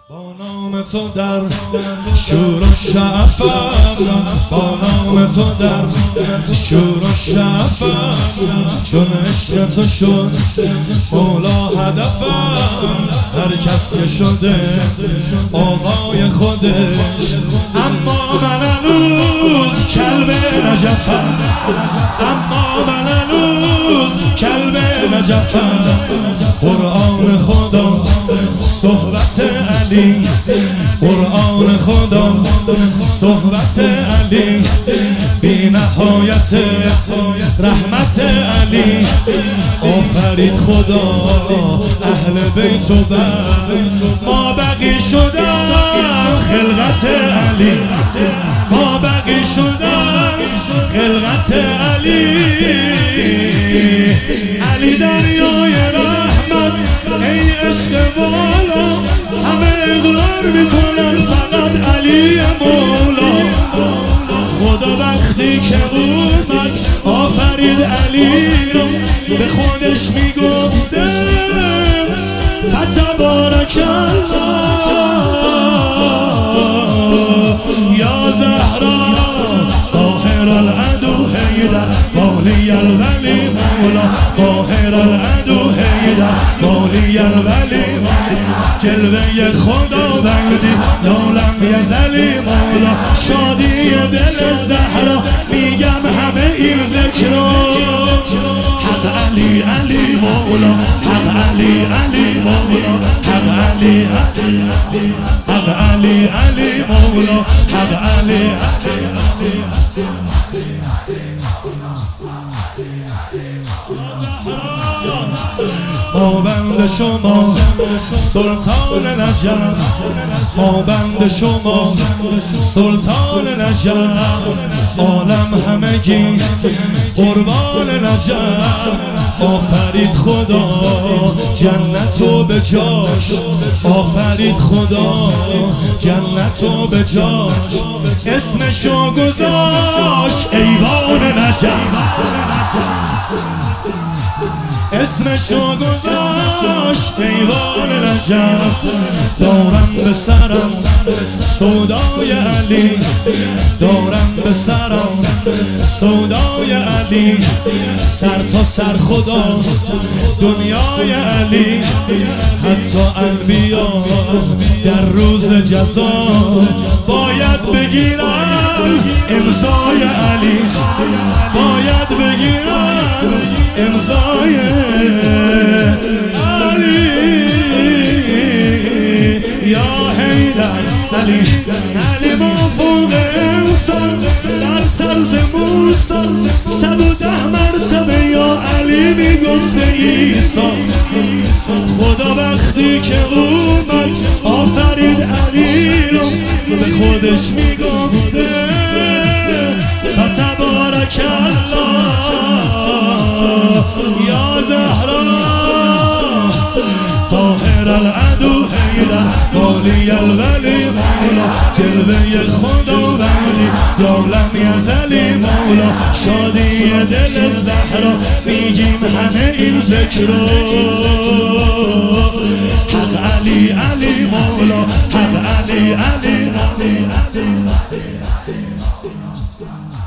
با نام تو در شور و شعفم، با نام تو در شور و شعفم، چون عشق تو شد مولا هدفم. هر کس که شده آقای خودش، اما من هنوز کلب نجفم، اما من هنوز کلب نجفم. قرآن خدا صحبت علی، قرآن خدا صحبت علی، بی نهایت رحمت علی. آفرید خدا اهل بیت و ما بقی شدن خلقت علی، ما بقی شدن خلقت علی. علی دریای رحمت، ای عشق والا، همه اقرار میکنن فقط علی مولا. خدا وقتی که اومد آفرید علی رو، به خودش میگفته فتبارک الله یا زهرا طاهر العدو حیدر والی الولی مولا، طاهر العدو حیدر والی الولی. جلوه خداوندی نالم یزلی مولا، شادی دل زهرا میگم همه این ذکر رو. حق علی علی مولا، حق علی علی مولا، حق علی علی، حق علی علی مولا، حق علی علی. ما بند شما سلطان نجف، ما بند شما سلطان نجف، عالم همگی قربان نجف. آفرید خدا جنتو به جاش، آفرید خدا جنتو به جاش. اسمشو گذاشت ایوان نجف، اسمشو گذاشت ایوان نجف. دارم به سرم سودای علی، دارم به سرم سودای علی. سر تا سر خداست دنیای علی، حتی انبیا در روز جزا باید بگیرن امضای علی، باید بگیرن امضای علی. یا حیدر علی، علی مافوق انسان در سرز موسی، 110 مرتبه یا علی میگفته عیسی. خدا وقتی که اومد آفرید علی رو، به خودش میگفته فتبارک الله یا زهرا طاهر العدو حیدر والی الولی مولا. جلوه خداوندی عالم یزلی مولا، شادی دل زهرا میگیم همه این ذکر رو. حق علی علی مولا، حق علی علی.